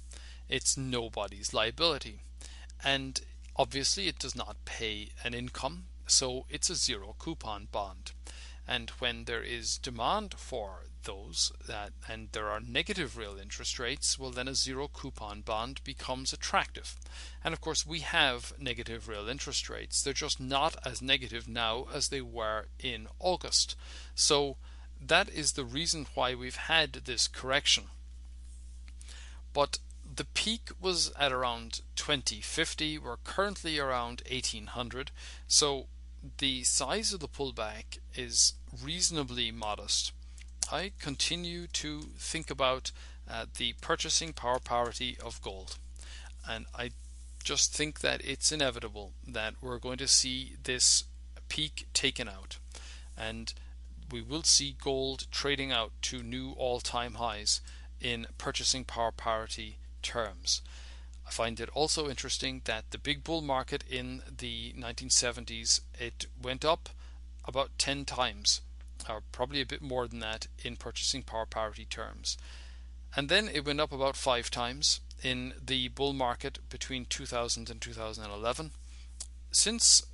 it's nobody's liability. And obviously, it does not pay an income, so it's a zero coupon bond. And when there is demand for those and there are negative real interest rates, well, then a zero coupon bond becomes attractive. And of course, we have negative real interest rates. They're just not as negative now as they were in August. So that is the reason why we've had this correction. But the peak was at around 2050. We're currently around 1800. So the size of the pullback is reasonably modest. I continue to think about the purchasing power parity of gold, and I just think that it's inevitable that we're going to see this peak taken out, and we will see gold trading out to new all-time highs in purchasing power parity terms. I find it also interesting that the big bull market in the 1970s, it went up about 10 times, or probably a bit more than that, in purchasing power parity terms. And then it went up about 5 times in the bull market between 2000 and 2011. Since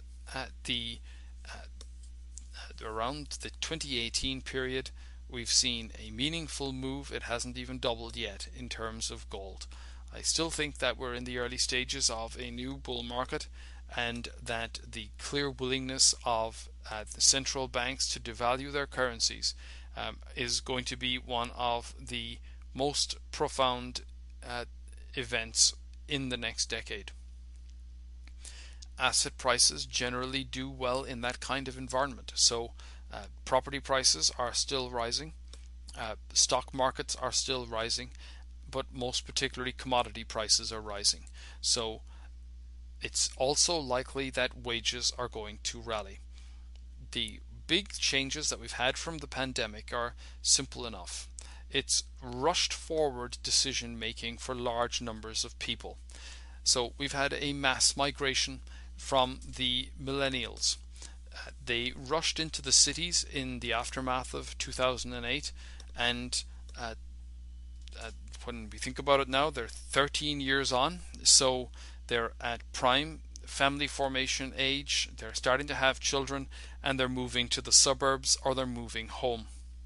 around the 2018 period, we've seen a meaningful move. It hasn't even doubled yet in terms of gold. I still think that we're in the early stages of a new bull market, and that the clear willingness of the central banks to devalue their currencies is going to be one of the most profound events in the next decade. Asset prices generally do well in that kind of environment. So property prices are still rising, stock markets are still rising, but most particularly commodity prices are rising. So it's also likely that wages are going to rally. The big changes that we've had from the pandemic are simple enough. It's rushed forward decision making for large numbers of people. So we've had a mass migration from the millennials. They rushed into the cities in the aftermath of 2008, and when we think about it now, they're 13 years on, so they're at prime family formation age, they're starting to have children, and they're moving to the suburbs or they're moving home.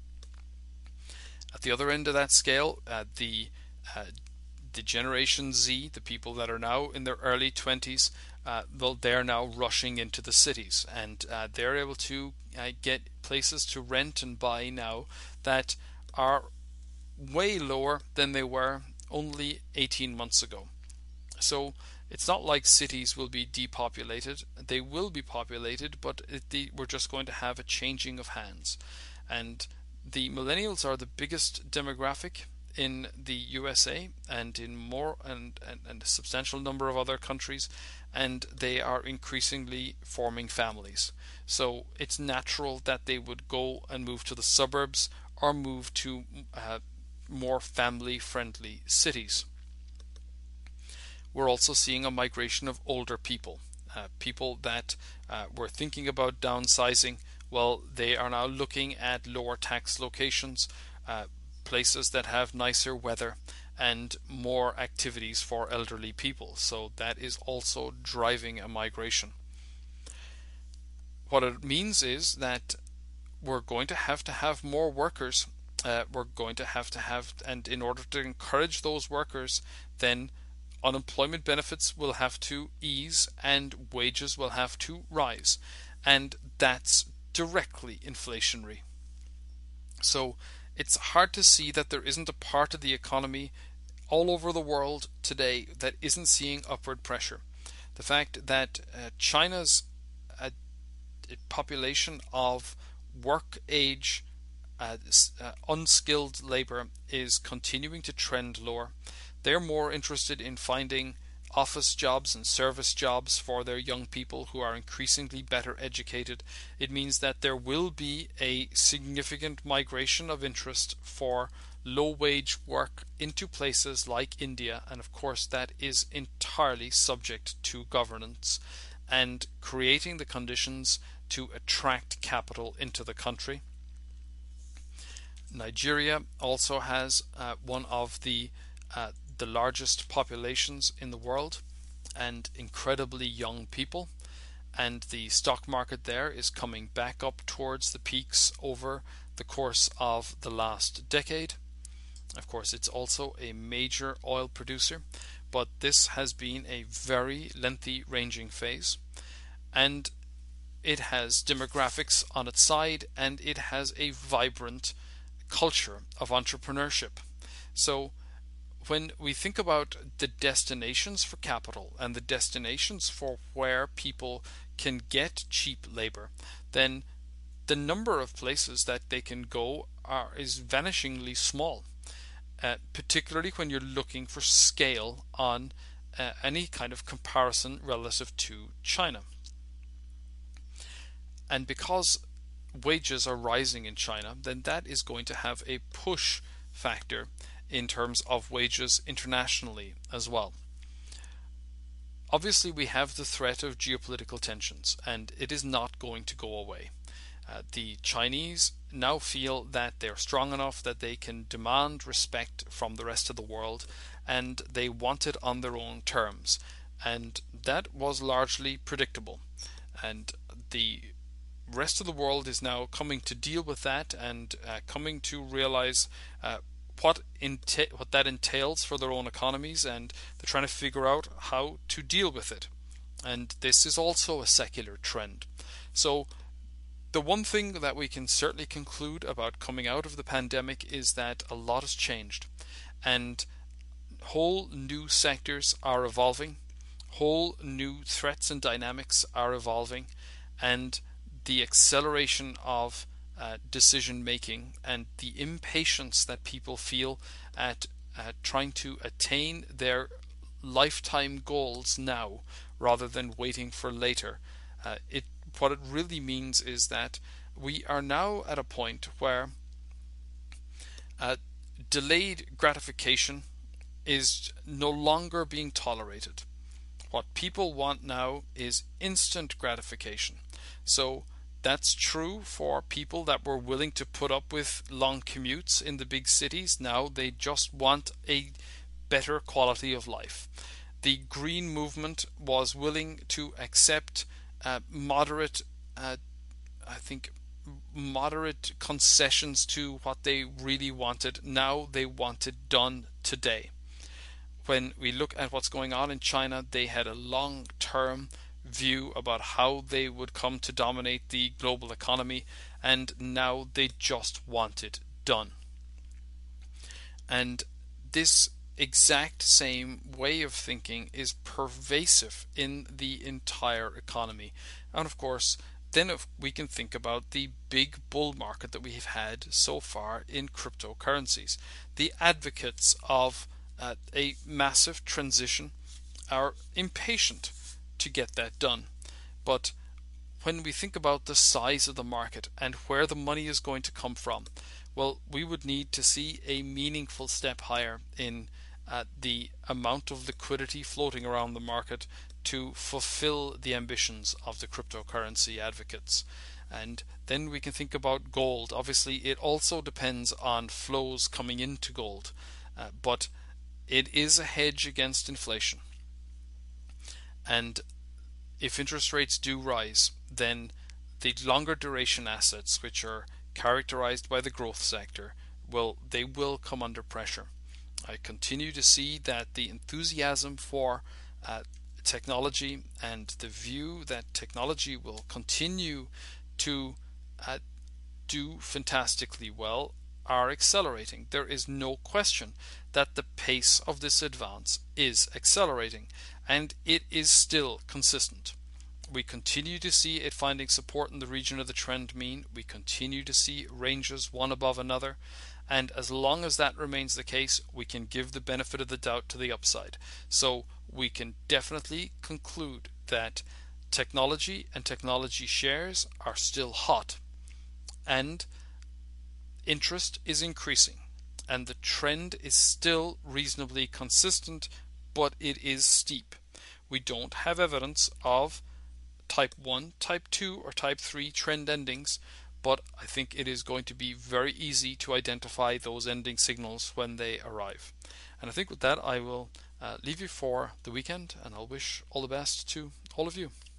At the other end of that scale, the Generation Z, the people that are now in their early 20s, they're now rushing into the cities, and they're able to get places to rent and buy now that are way lower than they were only 18 months ago. So it's not like cities will be depopulated. They will be populated, but we're just going to have a changing of hands. And the millennials are the biggest demographic in the USA and in more and a substantial number of other countries, and they are increasingly forming families. So it's natural that they would go and move to the suburbs or move to more family-friendly cities. We're also seeing a migration of older people, people that were thinking about downsizing. Well, they are now looking at lower tax locations, places that have nicer weather and more activities for elderly people. So that is also driving a migration. What it means is that we're going to have more workers. We're going to have, and in order to encourage those workers, then unemployment benefits will have to ease and wages will have to rise, and that's directly inflationary. So it's hard to see that there isn't a part of the economy all over the world today that isn't seeing upward pressure. The fact that China's population of work age unskilled labor is continuing to trend lower. They're more interested in finding office jobs and service jobs for their young people who are increasingly better educated. It means that there will be a significant migration of interest for low-wage work into places like India, and of course that is entirely subject to governance and creating the conditions to attract capital into the country. Nigeria also has one of the the largest populations in the world and incredibly young people, and the stock market there is coming back up towards the peaks over the course of the last decade. Of course, it's also a major oil producer, but this has been a very lengthy ranging phase, and it has demographics on its side, and it has a vibrant culture of entrepreneurship. So when we think about the destinations for capital and the destinations for where people can get cheap labor, then the number of places that they can go is vanishingly small, particularly when you're looking for scale on any kind of comparison relative to China. And because wages are rising in China, then that is going to have a push factor in terms of wages internationally as well. Obviously, we have the threat of geopolitical tensions, and it is not going to go away. The Chinese now feel that they're strong enough that they can demand respect from the rest of the world, and they want it on their own terms. And that was largely predictable. And the rest of the world is now coming to deal with that and coming to realize what that entails for their own economies, and they're trying to figure out how to deal with it. And this is also a secular trend. So the one thing that we can certainly conclude about coming out of the pandemic is that a lot has changed, and whole new sectors are evolving, whole new threats and dynamics are evolving, and the acceleration of decision making and the impatience that people feel at trying to attain their lifetime goals now rather than waiting for later. What it really means is that we are now at a point where delayed gratification is no longer being tolerated. What people want now is instant gratification. So that's true for people that were willing to put up with long commutes in the big cities. Now they just want a better quality of life. The green movement was willing to accept moderate concessions to what they really wanted. Now they want it done today. When we look at what's going on in China, they had a long-term view about how they would come to dominate the global economy, and now they just want it done. And this exact same way of thinking is pervasive in the entire economy. And of course, then we can think about the big bull market that we've had so far in cryptocurrencies. The advocates of a massive transition are impatient to get that done. But when we think about the size of the market and where the money is going to come from, well, we would need to see a meaningful step higher in the amount of liquidity floating around the market to fulfill the ambitions of the cryptocurrency advocates. And then we can think about gold. Obviously, it also depends on flows coming into gold, but it is a hedge against inflation. And if interest rates do rise, then the longer duration assets, which are characterized by the growth sector, they will come under pressure. I continue to see that the enthusiasm for technology and the view that technology will continue to do fantastically well are accelerating. There is no question that the pace of this advance is accelerating, and it is still consistent. We continue to see it finding support in the region of the trend mean. We continue to see ranges one above another, and as long as that remains the case, we can give the benefit of the doubt to the upside. So we can definitely conclude that technology and technology shares are still hot, and interest is increasing, and the trend is still reasonably consistent, but it is steep. We don't have evidence of type 1, type 2, or type 3 trend endings, but I think it is going to be very easy to identify those ending signals when they arrive. And I think with that I will leave you for the weekend, and I'll wish all the best to all of you.